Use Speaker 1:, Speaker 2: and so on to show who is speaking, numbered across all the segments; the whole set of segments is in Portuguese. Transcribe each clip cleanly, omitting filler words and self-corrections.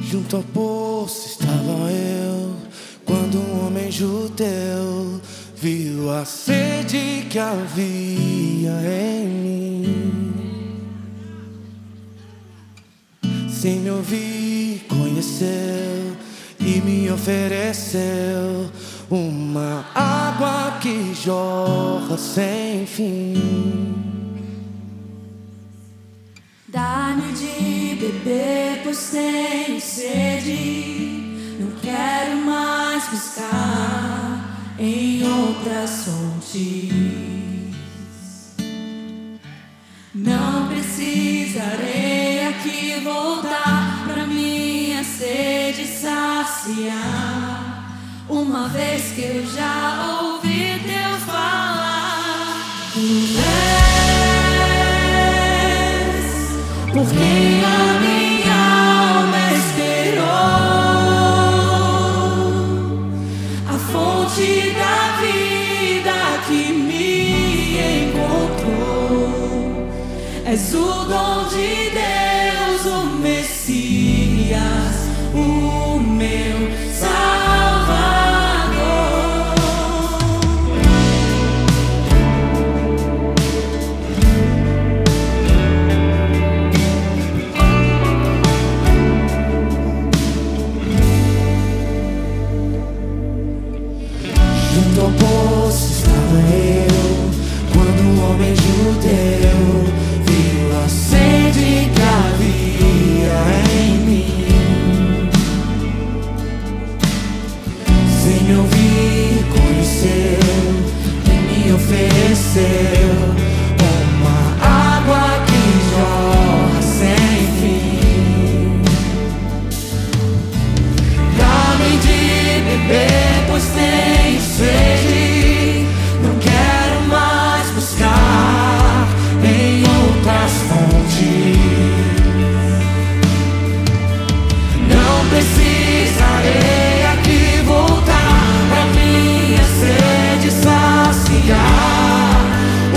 Speaker 1: Junto ao poço estava eu, quando um homem judeu viu a sede que havia em mim. Sem me ouvir, conheceu e me ofereceu uma água que jorra sem fim.
Speaker 2: Dá-me de beber, pois tenho sede. Não quero mais buscar em outras fontes. Não precisarei aqui voltar pra minha sede saciar, uma vez que eu já ouvi Deus falar. Por quem a minha alma esperou, a fonte da vida que me encontrou. És o dom de Deus, o Messias, o meu Salvador.
Speaker 1: Junto ao poço estava eu, quando um homem judeu viu a sede que havia em mim. Sem me ouvir, conheceu e me ofereceu uma água que jorra sem fim. Dá-me de beber, pois tenho sede. Não quero mais buscar em outras fontes. Não precisarei aqui voltar pra minha sede saciar,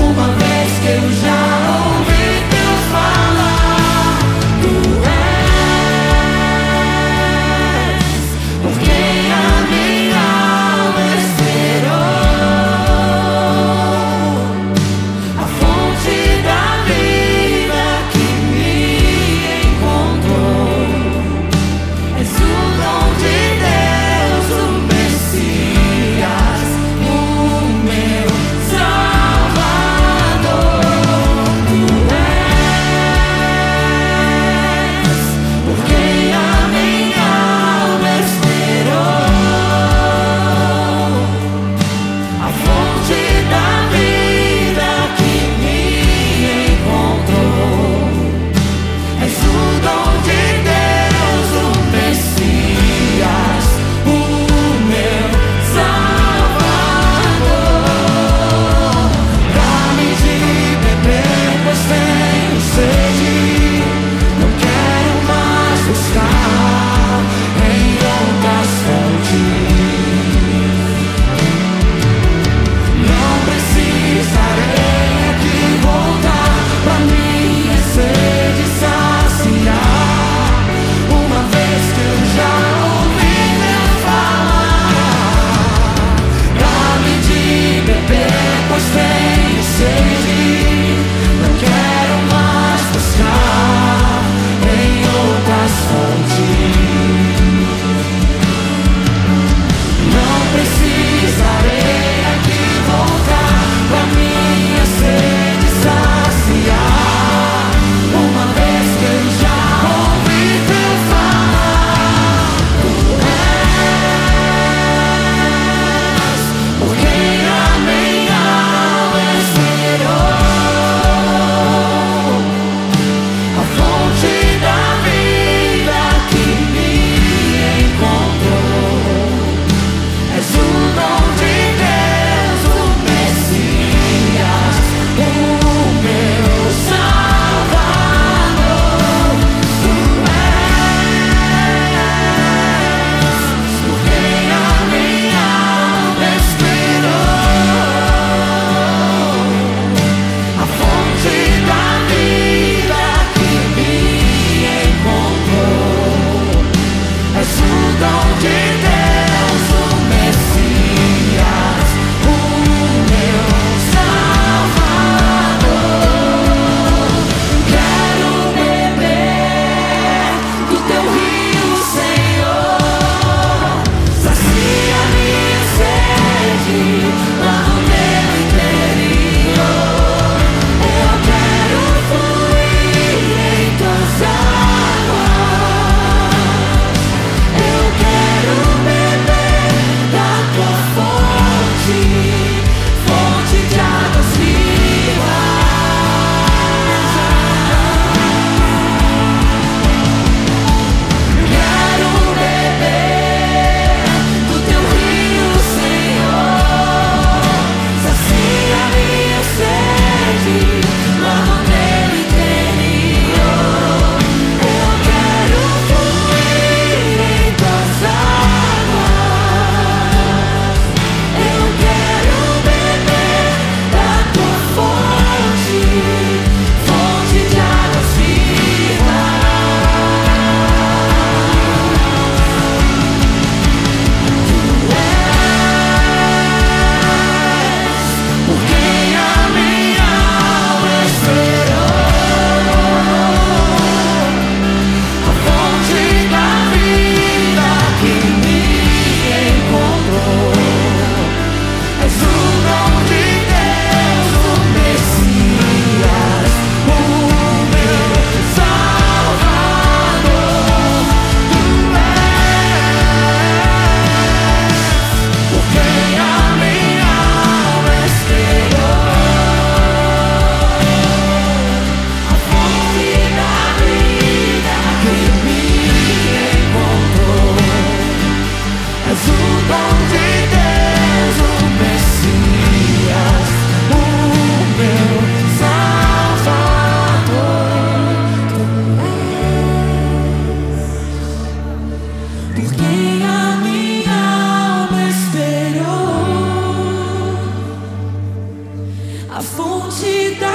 Speaker 2: a fonte da